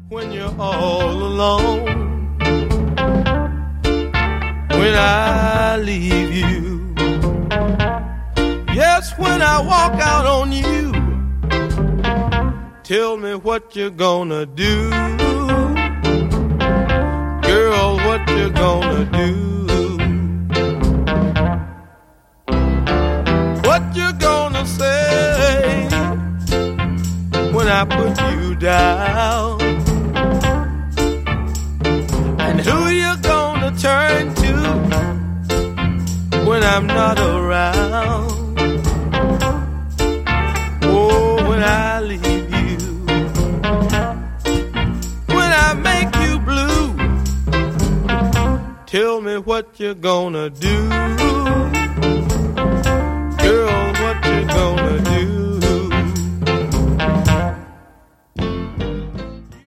when you're all alone, when I leave you, yes, when I walk out on you, tell me what you're gonna do, girl, what you're gonna do, what you're gonna say when I put you down, and who you gonna turn to when I'm not around. Oh, when I leave you, when I make you blue, tell me what you're gonna do,